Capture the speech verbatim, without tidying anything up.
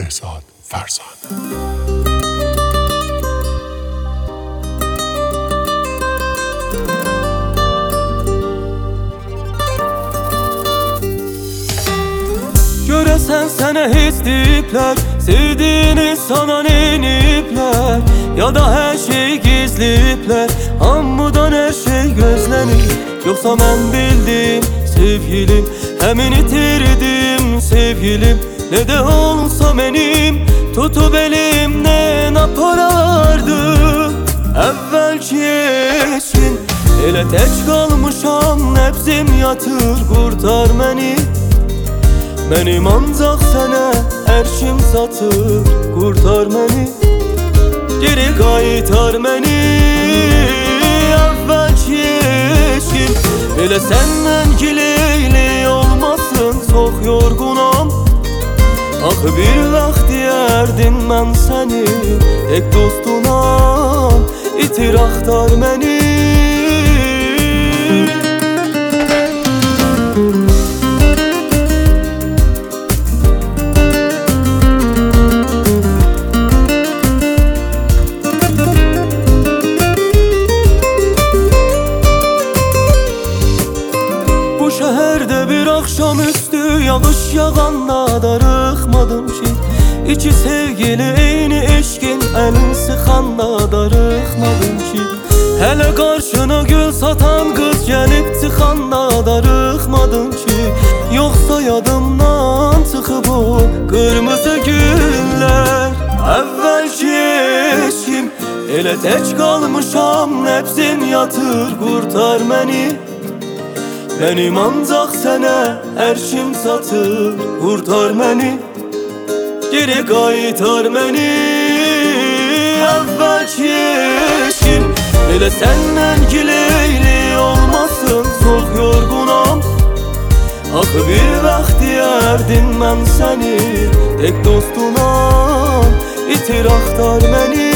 Behzad Ferzane. Göresen sənə heç deyiblər, sevdiğini sana neyiniblər, ya da hər şey gizliblər, hamıdan hər şey gözlənir. Yoxsa mən bildim sevgilim, həmin itirdim sevgilim. Ne de olsa benim tutup elimden aparardı. Əvvəlki eşin elə tək qalmışam, nəbzim yatır, qurtar məni. Mənim ancaq sənə ərşim satır, qurtar məni, geri qaytar məni. Əvvəlki eşin elə səndən gileyli olmasın, çox yorğunam. Axı bir vaxt deyərdim mən səni, tek dostunam, itir axtar məni. Bu şəhərdə bir axşamüstü yağış yağanda darıxmadım ki, İki sevgili eyni eşkin əlin sıxanda darıxmadım ki, Hələ qarşına gül satan qız gəlib çıxanda darıxmadım ki, Yoxsa yadımdan çıxıb o qırmızı güllər. Əvvəlki eşkim elə tək qalmışam, nəbzim yatır, qurtar məni. Benim ancaq sənə ərşim satır, qurtar məni, geri qaytar məni. Əvvəlki eşkim elə səndən gileyli olmasın, çox yorğunam. Axı bir vaxt deyərdim mən səni, tek dostunam, itir axtar məni.